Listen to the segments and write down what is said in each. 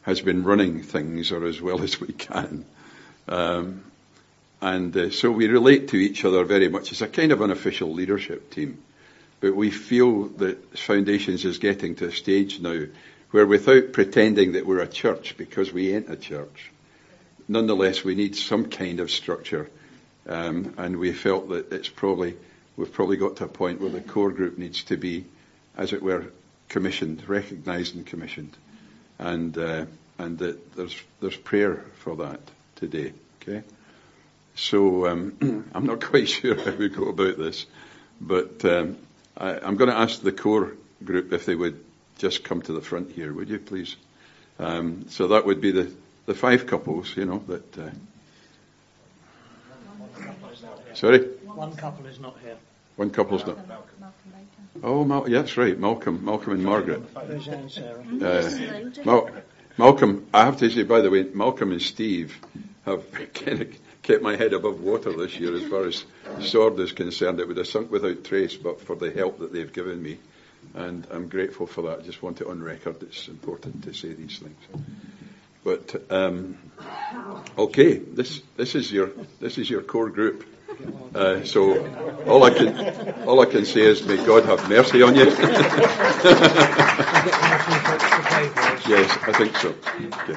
has been running things, or as well as we can. So we relate to each other very much. It's a kind of unofficial leadership team. But we feel that Foundations is getting to a stage now where, without pretending that we're a church, because we ain't a church, nonetheless we need some kind of structure. And we felt that we've probably got to a point where the core group needs to be, as it were, commissioned, recognised and commissioned. And that there's prayer for that today. Okay? So I'm not quite sure how we go about this, but I'm going to ask the core group if they would just come to the front here, would you please? So that would be the 5 couples, that... Sorry? One couple is not here. One couple's not... Oh, that's right, Malcolm and Margaret. Malcolm, I have to say, by the way, Malcolm and Steve have kind of kept my head above water this year as far as Sword is concerned. It would have sunk without trace, but for the help that they've given me. And I'm grateful for that. I just want it on record. It's important to say these things. But, okay, this is your core group. So all I can say is, may God have mercy on you. Yes, I think so. Okay.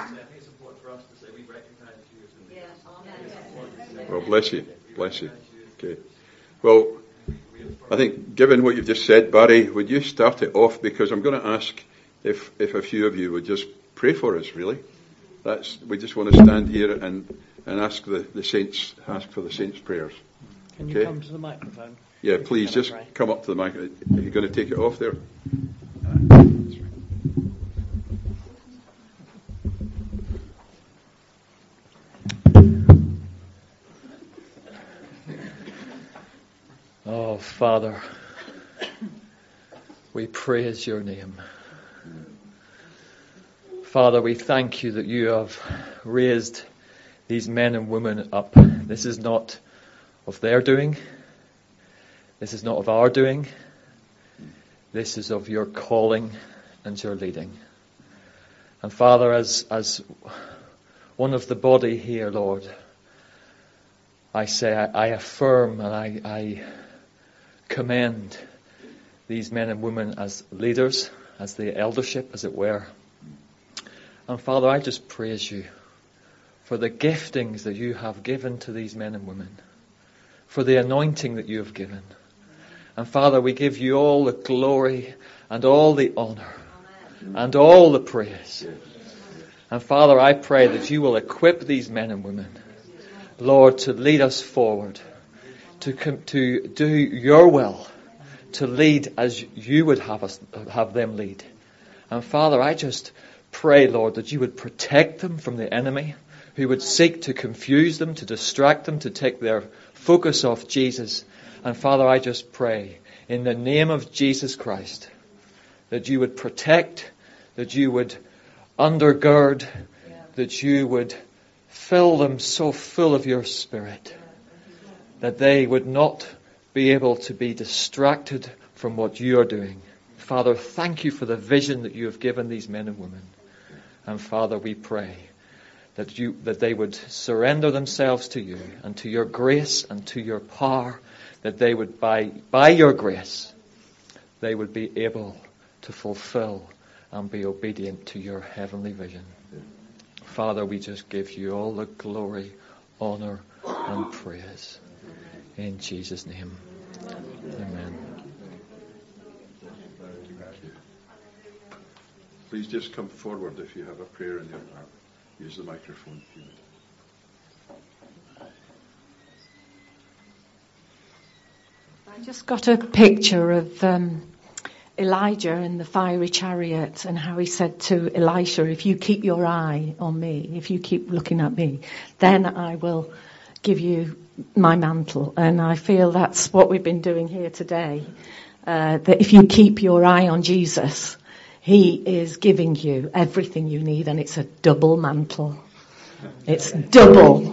Well, bless you. Okay. Well, I think, given what you've just said, Barry, would you start it off? Because I'm going to ask if a few of you would just pray for us, really. We just want to stand here and ask the saints, ask for the saints' prayers. Can you come to the microphone? Yeah, please, just come up to the microphone. Are you going to take it off there? Oh, Father, we praise your name. Father, we thank you that you have raised these men and women up. This is not of their doing. This is not of our doing. This is of your calling and your leading. And Father, as one of the body here, Lord, I say I affirm and I commend these men and women as leaders, as the eldership, as it were. And Father, I just praise you for the giftings that you have given to these men and women, for the anointing that you have given. And Father, we give you all the glory and all the honour and all the praise. And Father, I pray that you will equip these men and women, Lord, to lead us forward, to do your will, to lead as you would have them lead. And Father, I just pray, Lord, that you would protect them from the enemy who would seek to confuse them, to distract them, to take their focus off Jesus. And Father, I just pray in the name of Jesus Christ that you would protect, that you would undergird, that you would fill them so full of your Spirit that they would not be able to be distracted from what you are doing. Father, thank you for the vision that you have given these men and women. And Father, we pray that they would surrender themselves to you and to your grace and to your power, that they would, by your grace, they would be able to fulfill and be obedient to your heavenly vision. Father, we just give you all the glory, honour and praise. In Jesus' name. Amen. Please just come forward if you have a prayer in your heart. Use the microphone if you would. I just got a picture of Elijah in the fiery chariot and how he said to Elisha, if you keep your eye on me, if you keep looking at me, then I will give you my mantle. And I feel that's what we've been doing here today. That if you keep your eye on Jesus, he is giving you everything you need, and it's a double mantle. It's double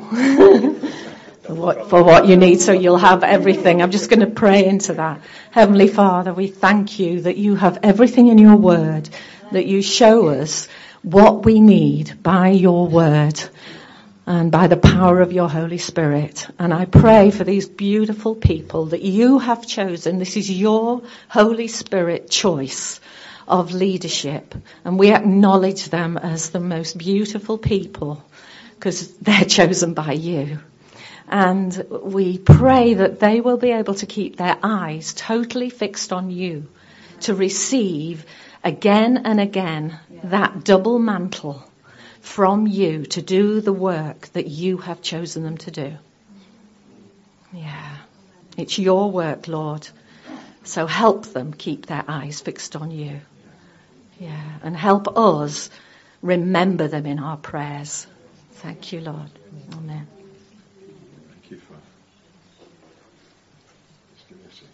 for what you need, so you'll have everything. I'm just going to pray into that. Heavenly Father, we thank you that you have everything in your word, that you show us what we need by your word and by the power of your Holy Spirit. And I pray for these beautiful people that you have chosen. This is your Holy Spirit choice of leadership. And we acknowledge them as the most beautiful people because they're chosen by you. And we pray that they will be able to keep their eyes totally fixed on you to receive again and again that double mantle from you to do the work that you have chosen them to do. Yeah. It's your work, Lord. So help them keep their eyes fixed on you. Yeah. And help us remember them in our prayers. Thank you, Lord. Amen. Thank you, Father. Just give me a second.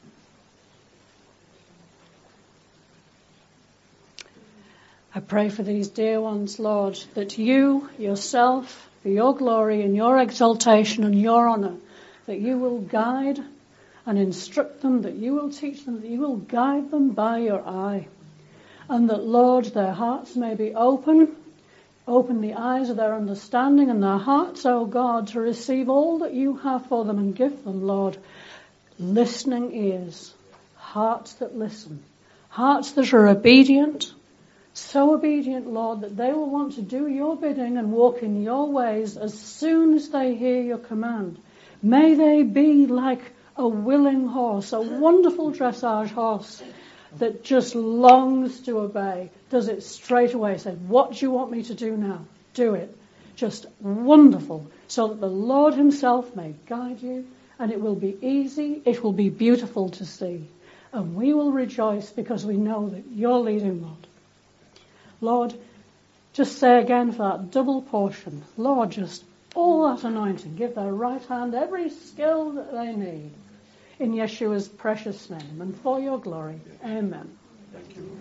I pray for these dear ones, Lord, that you, yourself, for your glory and your exaltation and your honour, that you will guide and instruct them, that you will teach them, that you will guide them by your eye. And that, Lord, their hearts may be open the eyes of their understanding and their hearts, O God, to receive all that you have for them and give them, Lord, listening ears, hearts that listen, hearts that are obedient, so obedient, Lord, that they will want to do your bidding and walk in your ways as soon as they hear your command. May they be like a willing horse, a wonderful dressage horse that just longs to obey, does it straight away, says, what do you want me to do now? Do it. Just wonderful, so that the Lord himself may guide you, and it will be easy, it will be beautiful to see. And we will rejoice because we know that you're leading, Lord. Lord, just say again for that double portion, Lord, just all that anointing, give their right hand every skill that they need. In Yeshua's precious name and for your glory. Amen. Thank you.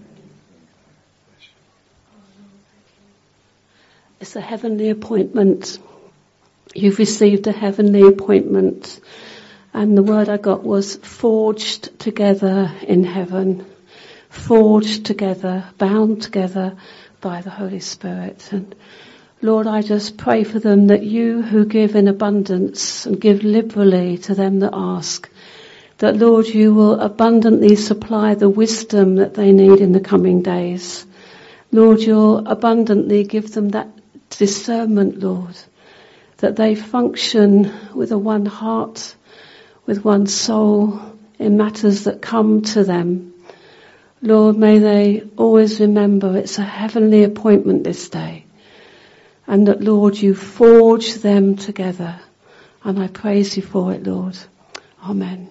It's a heavenly appointment. You've received a heavenly appointment. And the word I got was forged together in heaven. Forged together, bound together by the Holy Spirit. And Lord, I just pray for them that you who give in abundance and give liberally to them that ask, that Lord, you will abundantly supply the wisdom that they need in the coming days. Lord, you'll abundantly give them that discernment, Lord, that they function with a one heart, with one soul in matters that come to them. Lord, may they always remember it's a heavenly appointment this day. And that, Lord, you forge them together. And I praise you for it, Lord. Amen.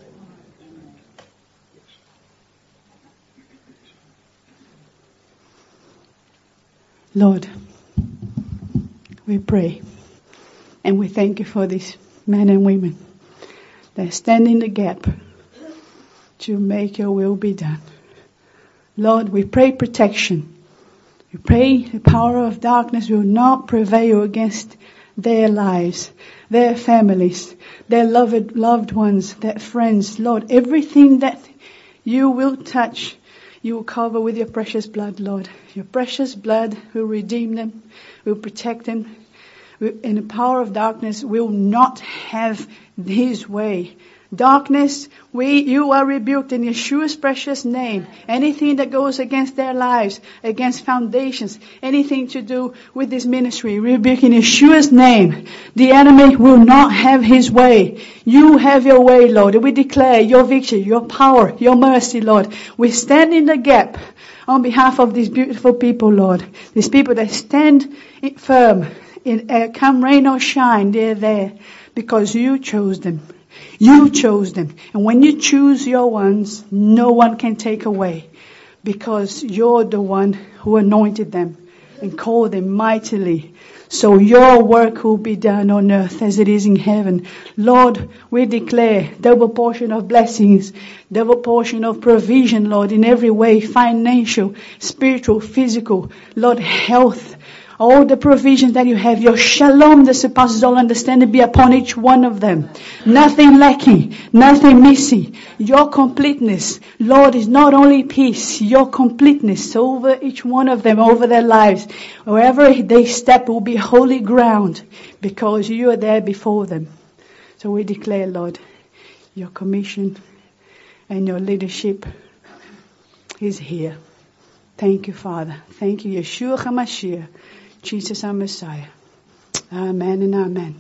Lord, we pray and we thank you for these men and women that stand in the gap to make your will be done. Lord, we pray protection. We pray the power of darkness will not prevail against their lives, their families, their loved ones, their friends. Lord, everything that you will touch, you will cover with your precious blood, Lord. Your precious blood will redeem them, will protect them. And the power of darkness will not have his way. Darkness, you are rebuked in Yeshua's precious name. Anything that goes against their lives, against foundations, anything to do with this ministry, rebuke in Yeshua's name. The enemy will not have his way. You have your way, Lord. We declare your victory, your power, your mercy, Lord. We stand in the gap on behalf of these beautiful people, Lord. These people that stand firm, come rain or shine, they're there because you chose them. You chose them. And when you choose your ones, no one can take away. Because you're the one who anointed them and called them mightily. So your work will be done on earth as it is in heaven. Lord, we declare double portion of blessings, double portion of provision, Lord, in every way, financial, spiritual, physical, Lord, health. All the provisions that you have, your shalom that surpasses all understanding be upon each one of them. Nothing lacking, nothing missing. Your completeness, Lord, is not only peace, your completeness over each one of them, over their lives. Wherever they step will be holy ground because you are there before them. So we declare, Lord, your commission and your leadership is here. Thank you, Father. Thank you, Yeshua HaMashiach, Jesus our Messiah. Amen and amen.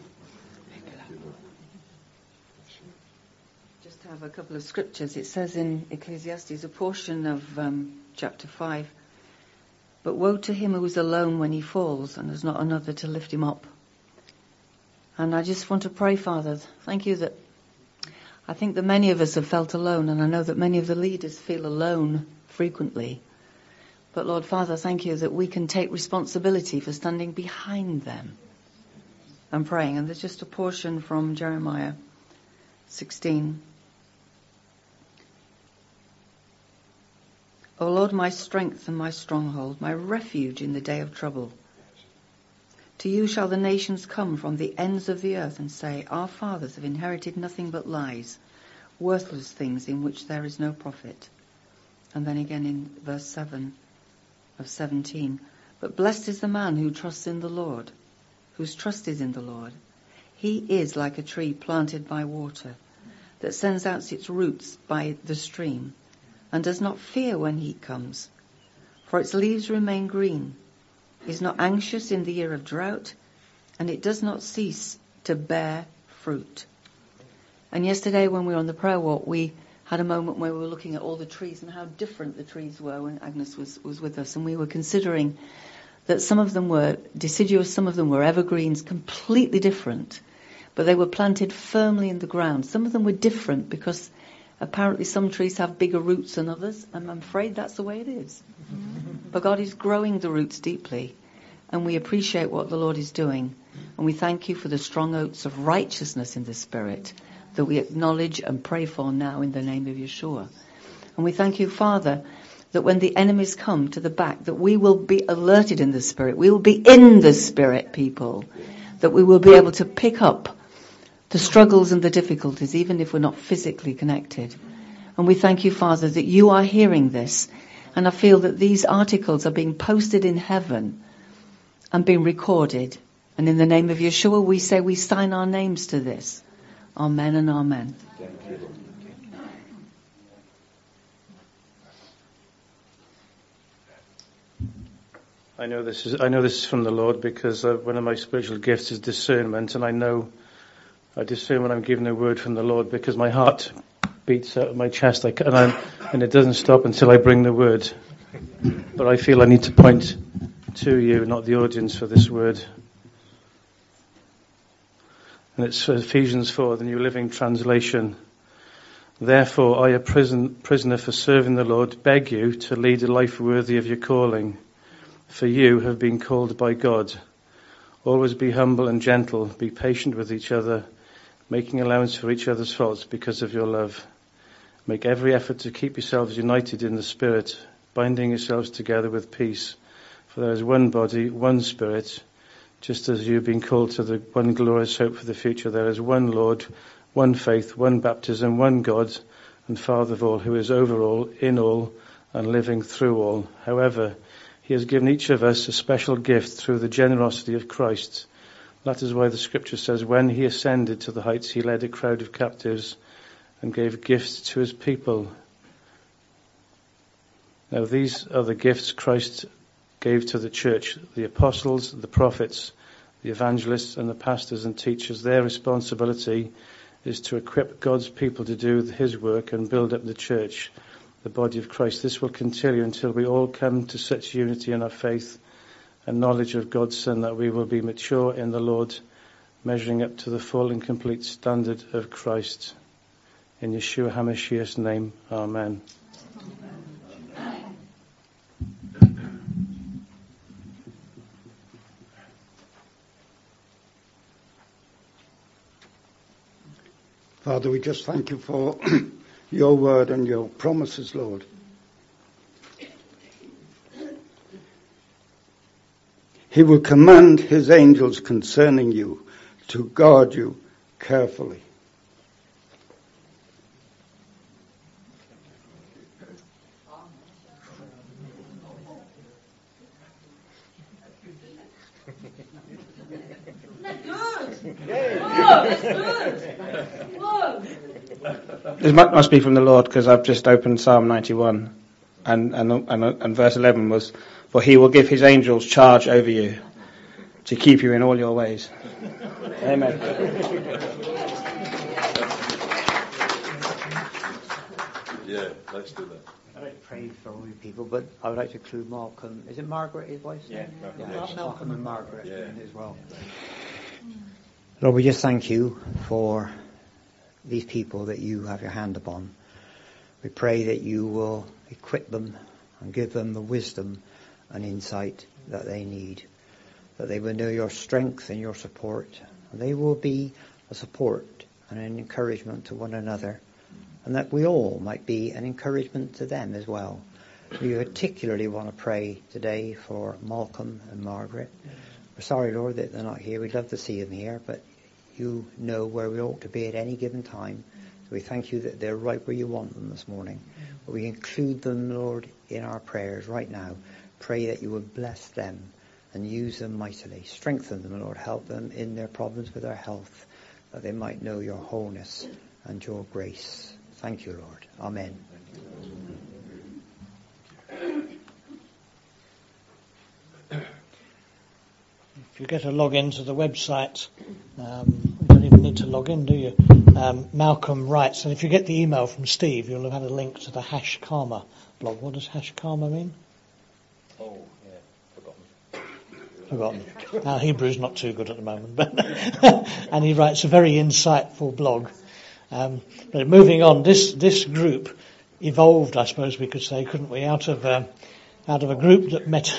Just have a couple of scriptures. It says in Ecclesiastes, a portion of chapter 5, but woe to him who is alone when he falls and there's not another to lift him up. And I just want to pray, Father, thank you that I think that many of us have felt alone, and I know that many of the leaders feel alone frequently. But Lord Father, thank you that we can take responsibility for standing behind them and praying. And there's just a portion from Jeremiah 16. O Lord, my strength and my stronghold, my refuge in the day of trouble. To you shall the nations come from the ends of the earth and say, our fathers have inherited nothing but lies, worthless things in which there is no profit. And then again in verse 7 of 17, but blessed is the man who trusts in the Lord, whose trust is in the Lord. He is like a tree planted by water, that sends out its roots by the stream, and does not fear when heat comes, for its leaves remain green, is not anxious in the year of drought, and it does not cease to bear fruit. And yesterday when we were on the prayer walk, we had a moment where we were looking at all the trees and how different the trees were when Agnes was with us, and we were considering that some of them were deciduous, some of them were evergreens, completely different, but they were planted firmly in the ground. Some of them were different because apparently some trees have bigger roots than others, and I'm afraid that's the way it is. But God is growing the roots deeply, and we appreciate what the Lord is doing, and we thank you for the strong oats of righteousness in the Spirit that we acknowledge and pray for now in the name of Yeshua. And we thank you, Father, that when the enemies come to the back, that we will be alerted in the Spirit. We will be in the Spirit, people, that we will be able to pick up the struggles and the difficulties, even if we're not physically connected. And we thank you, Father, that you are hearing this. And I feel that these articles are being posted in heaven and being recorded. And in the name of Yeshua, we say we sign our names to this. Amen and amen. I know this is from the Lord because one of my spiritual gifts is discernment, and I discern when I'm given a word from the Lord because my heart beats out of my chest, and it doesn't stop until I bring the word. But I feel I need to point to you, not the audience, for this word. And it's Ephesians 4, the New Living Translation. Therefore, I, a prisoner for serving the Lord, beg you to lead a life worthy of your calling. For you have been called by God. Always be humble and gentle. Be patient with each other, making allowance for each other's faults because of your love. Make every effort to keep yourselves united in the Spirit, binding yourselves together with peace. For there is one body, one Spirit. Just as you've been called to the one glorious hope for the future, there is one Lord, one faith, one baptism, one God and Father of all, who is over all, in all, and living through all. However, he has given each of us a special gift through the generosity of Christ. That is why the scripture says, when he ascended to the heights, he led a crowd of captives and gave gifts to his people. Now these are the gifts Christ gave to the church: the apostles, the prophets, the evangelists, and the pastors and teachers. Their responsibility is to equip God's people to do his work and build up the church, the body of Christ. This will continue until we all come to such unity in our faith and knowledge of God's Son that we will be mature in the Lord, measuring up to the full and complete standard of Christ. In Yeshua HaMashiach's name, amen. Father, we just thank you for your word and your promises, Lord. He will command his angels concerning you to guard you carefully. This must be from the Lord, because I've just opened Psalm 91, and verse 11 was, "For he will give his angels charge over you, to keep you in all your ways." Amen. Yeah, let's do that. I'd like to pray for all you people, but I would like to include Malcolm. Is it Margaret, his wife? Yeah, Malcolm and Margaret as well. Lord, we just thank you for these people that you have your hand upon. We pray that you will equip them and give them the wisdom and insight that they need, that they will know your strength and your support, and they will be a support and an encouragement to one another, and that we all might be an encouragement to them as well. We particularly want to pray today for Malcolm and Margaret. We're sorry, Lord, that they're not here. We'd love to see them here, but you know where we ought to be at any given time. So we thank you that they're right where you want them this morning. But we include them, Lord, in our prayers right now. Pray that you would bless them and use them mightily. Strengthen them, Lord. Help them in their problems with their health, that they might know your wholeness and your grace. Thank you, Lord. Amen. If you get a log in to the website, you don't even need to log in, do you? Malcolm writes, and if you get the email from Steve, you'll have had a link to the Hash Karma blog. What does Hash Karma mean? Oh, yeah, forgotten. Our Hebrew's not too good at the moment, but and he writes a very insightful blog. But moving on, this group evolved, I suppose we could say, couldn't we, out of a group that met.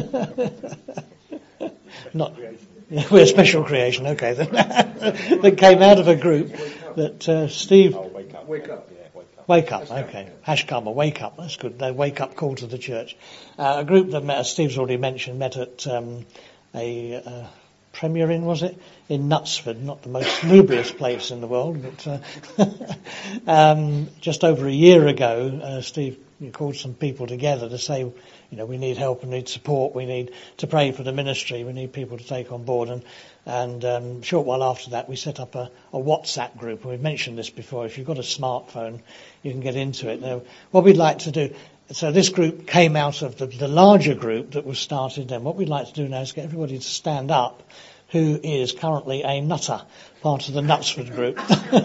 Not, we're a special creation, okay, then. That came out of a group that Steve. Oh, wake up. Wake up. Yeah, wake up. Wake up, okay. Hash Karma, wake up. That's good. They wake up call to the church. A group that met, as Steve's already mentioned, met at a Premier Inn, was it? In Knutsford, not the most lubrious place in the world, but just over a year ago, Steve called some people together to say, we need help, we need support, we need to pray for the ministry, we need people to take on board. And a short while after that, we set up a WhatsApp group. And we've mentioned this before. If you've got a smartphone, you can get into it. Now, what we'd like to do, so this group came out of the larger group that was started. And what we'd like to do now is get everybody to stand up who is currently a nutter, part of the Knutsford group.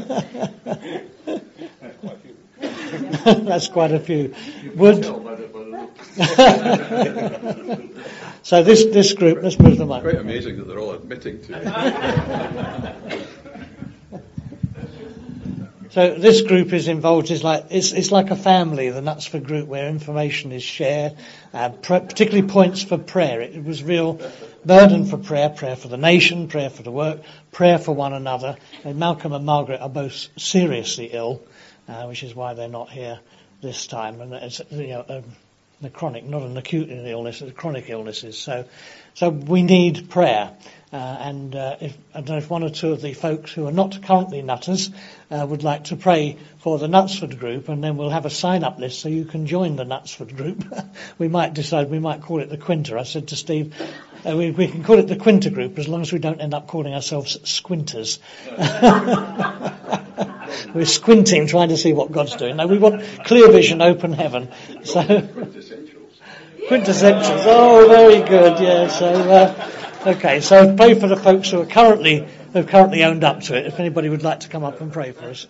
That's quite a few. So this group, let's move them up. Quite amazing that they're all admitting to it. So this group is involved. It's like a family, the Knutsford group, where information is shared, particularly points for prayer. It was real burden for prayer for the nation, prayer for the work, prayer for one another. And Malcolm and Margaret are both seriously ill, which is why they're not here this time. And it's the chronic, not an acute illness, it's chronic illnesses. So we need prayer. I don't know if one or two of the folks who are not currently nutters would like to pray for the Knutsford group, and then we'll have a sign-up list so you can join the Knutsford group. We might decide we might call it the Quinter. I said to Steve, we can call it the Quinter group as long as we don't end up calling ourselves Squinters. We're squinting, trying to see what God's doing. No, we want clear vision, open heaven. So quintessentials. Oh, very good. Yeah. So okay. So pray for the folks who have currently owned up to it. If anybody would like to come up and pray for us.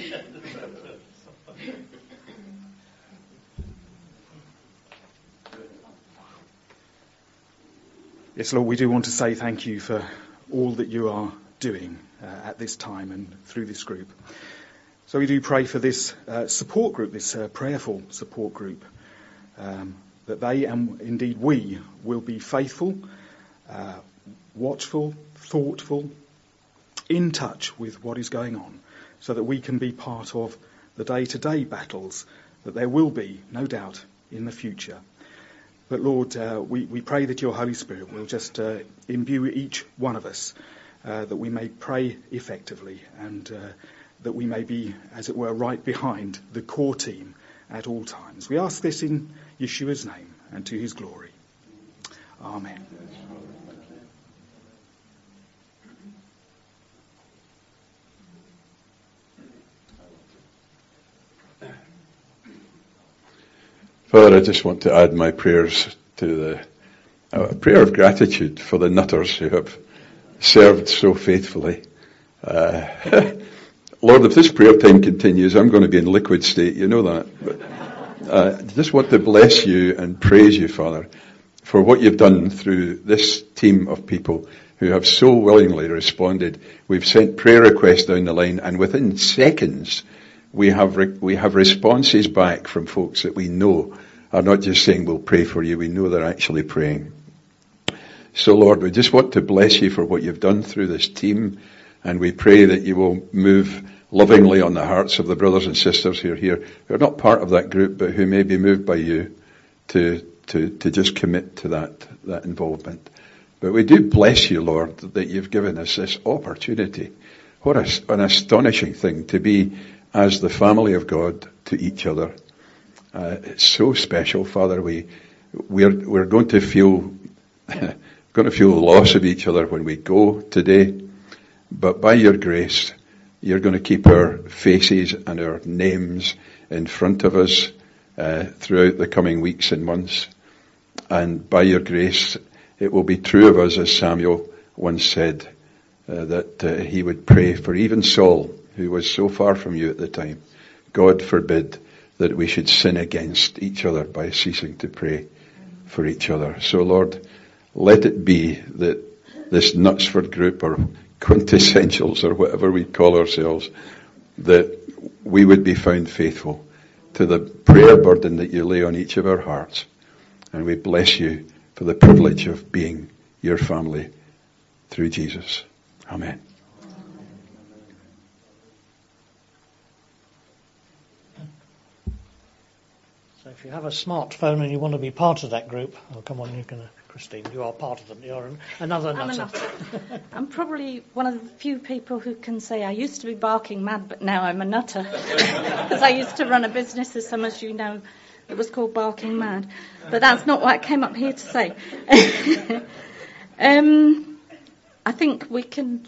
Yes, Lord, we do want to say thank you for all that you are doing at this time and through this group. So we do pray for this support group, this prayerful support group, that they and indeed we will be faithful, watchful, thoughtful, in touch with what is going on, so that we can be part of the day-to-day battles that there will be, no doubt, in the future. But Lord, we pray that your Holy Spirit will just imbue each one of us, that we may pray effectively and that we may be, as it were, right behind the core team at all times. We ask this in Yeshua's name and to his glory. Amen. Father, I just want to add my prayers to a prayer of gratitude for the nutters who have served so faithfully. Lord, if this prayer time continues, I'm going to be in liquid state, you know that. But I just want to bless you and praise you, Father, for what you've done through this team of people who have so willingly responded. We've sent prayer requests down the line, and within seconds, we have responses back from folks that we know are not just saying we'll pray for you, we know they're actually praying. So Lord, we just want to bless you for what you've done through this team, and we pray that you will move lovingly on the hearts of the brothers and sisters who are here, who are not part of that group, but who may be moved by you to just commit to that involvement. But we do bless you, Lord, that you've given us this opportunity. What an astonishing thing to be as the family of God to each other. It's so special, Father. We're going to feel the loss of each other when we go today, but by your grace, you're going to keep our faces and our names in front of us throughout the coming weeks and months. And by your grace, it will be true of us, as Samuel once said, that he would pray for even Saul, who was so far from you at the time. God forbid that we should sin against each other by ceasing to pray for each other. So Lord, let it be that this Knutsford group, or quintessentials, or whatever we call ourselves, that we would be found faithful to the prayer burden that you lay on each of our hearts. And we bless you for the privilege of being your family through Jesus. Amen. So if you have a smartphone and you want to be part of that group, oh, come on, Christine, you are part of them. You're another nutter. I'm probably one of the few people who can say I used to be barking mad, but now I'm a nutter. Because I used to run a business, as some of you know, that was called Barking Mad. But that's not what I came up here to say. I think we can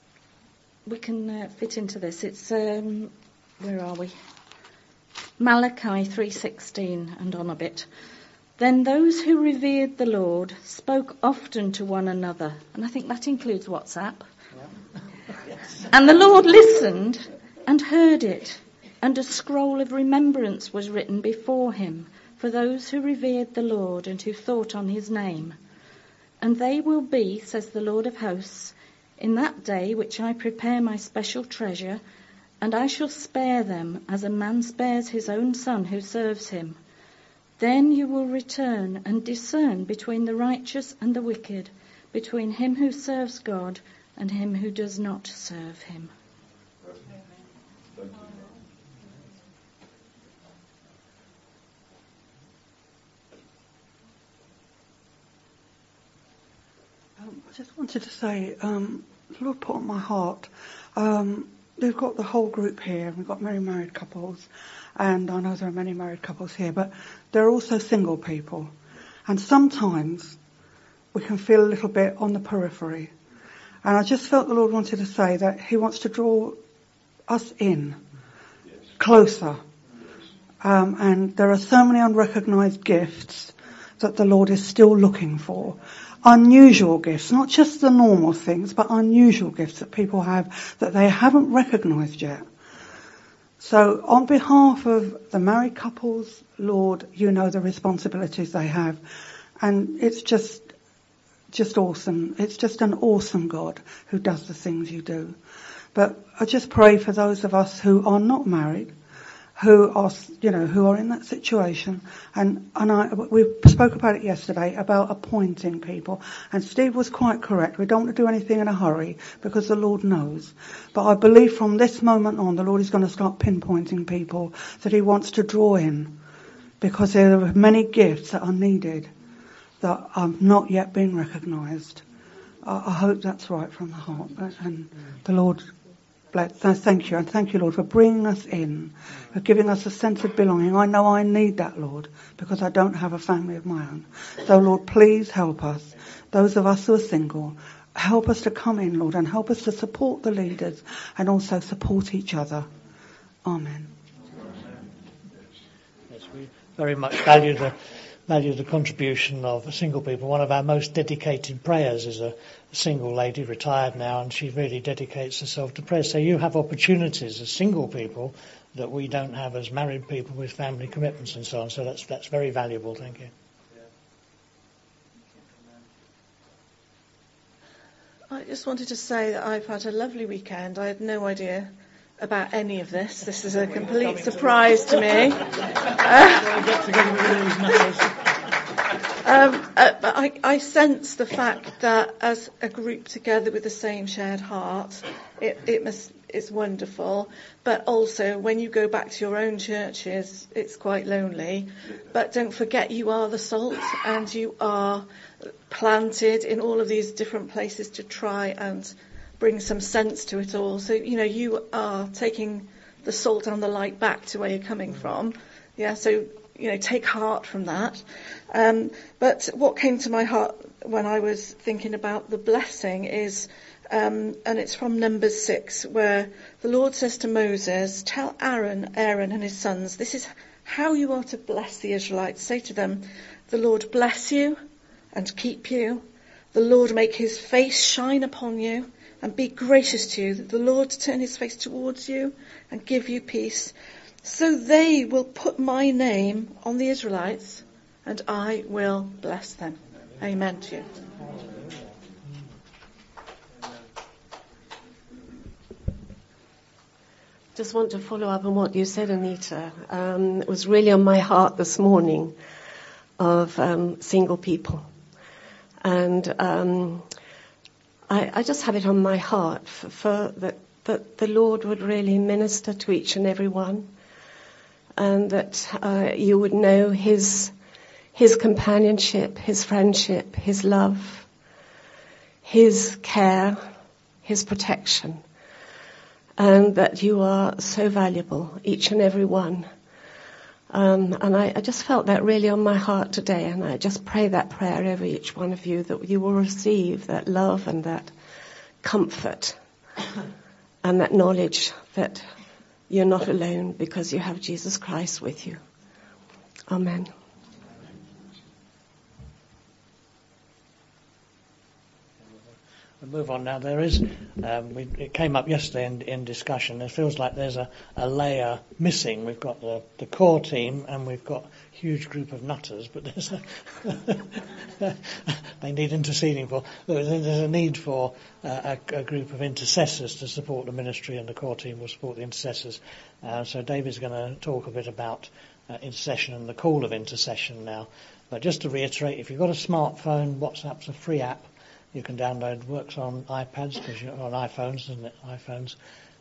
fit into this. It's, where are we? Malachi 3:16 and on a bit. Then those who revered the Lord spoke often to one another. And I think that includes WhatsApp. Yeah. Yes. And the Lord listened and heard it. And a scroll of remembrance was written before him for those who revered the Lord and who thought on his name. And they will be, says the Lord of hosts, in that day which I prepare my special treasure, and I shall spare them as a man spares his own son who serves him. Then you will return and discern between the righteous and the wicked, between him who serves God and him who does not serve him. I just wanted to say, the Lord put on my heart, we've got the whole group here, we've got many married couples, and I know there are many married couples here, but there are also single people. And sometimes we can feel a little bit on the periphery. And I just felt the Lord wanted to say that he wants to draw us in, closer. And there are so many unrecognised gifts that the Lord is still looking for. Unusual gifts, not just the normal things, but unusual gifts that people have that they haven't recognised yet. So on behalf of the married couples, Lord, you know the responsibilities they have. And it's just awesome. It's just an awesome God who does the things you do. But I just pray for those of us who are not married, who are in that situation. And we spoke about it yesterday, about appointing people. And Steve was quite correct. We don't want to do anything in a hurry because the Lord knows. But I believe from this moment on, the Lord is going to start pinpointing people that he wants to draw in, because there are many gifts that are needed that I've not yet been recognised. I hope that's right from the heart. And the Lord bless. Thank you. And thank you, Lord, for bringing us in, for giving us a sense of belonging. I know I need that, Lord, because I don't have a family of my own. So, Lord, please help us. Those of us who are single, help us to come in, Lord, and help us to support the leaders and also support each other. Amen. Yes, we very much value the contribution of single people. One of our most dedicated prayers is a single lady, retired now, and she really dedicates herself to prayer. So you have opportunities as single people that we don't have as married people with family commitments and so on. So that's very valuable. Thank you. I just wanted to say that I've had a lovely weekend. I had no idea about any of this. This is a complete surprise to me. I sense the fact that as a group together with the same shared heart, it's wonderful. But also, when you go back to your own churches, it's quite lonely. But don't forget, you are the salt, and you are planted in all of these different places to try and bring some sense to it all. So, you are taking the salt and the light back to where you're coming from. Yeah, so, take heart from that. But what came to my heart when I was thinking about the blessing is, and it's from Numbers 6, where the Lord says to Moses, tell Aaron and his sons, this is how you are to bless the Israelites. Say to them, the Lord bless you and keep you. The Lord make his face shine upon you and be gracious to you. The Lord turn his face towards you and give you peace. So they will put my name on the Israelites and I will bless them. Amen to you. Just want to follow up on what you said, Anita. It was really on my heart this morning of single people. And I just have it on my heart for that the Lord would really minister to each and every one, and that you would know his companionship, his friendship, his love, his care, his protection, and that you are so valuable, each and every one. And I just felt that really on my heart today, and I just pray that prayer over each one of you, that you will receive that love and that comfort and that knowledge that you're not alone because you have Jesus Christ with you. Amen. We'll move on now. There is, it came up yesterday in discussion. It feels like there's a layer missing. We've got the core team and we've got a huge group of nutters, but they need interceding for. There's a need for a group of intercessors to support the ministry, and the core team will support the intercessors. So David's going to talk a bit about intercession and the call of intercession now. But just to reiterate, if you've got a smartphone, WhatsApp's a free app. You can download. Works on iPads, because you're on iPhones, isn't it? iPhones.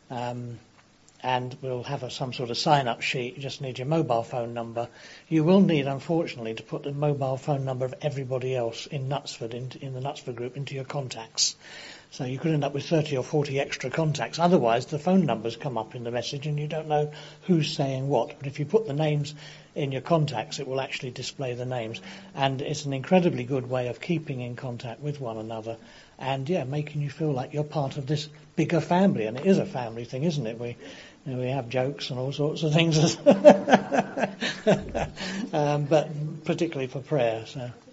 And we'll have some sort of sign-up sheet. You just need your mobile phone number. You will need, unfortunately, to put the mobile phone number of everybody else in Knutsford, in the Knutsford group, into your contacts. So you could end up with 30 or 40 extra contacts. Otherwise, the phone numbers come up in the message and you don't know who's saying what. But if you put the names in your contacts, it will actually display the names. And it's an incredibly good way of keeping in contact with one another and, making you feel like you're part of this bigger family. And it is a family thing, isn't it? We have jokes and all sorts of things, but particularly for prayer. So.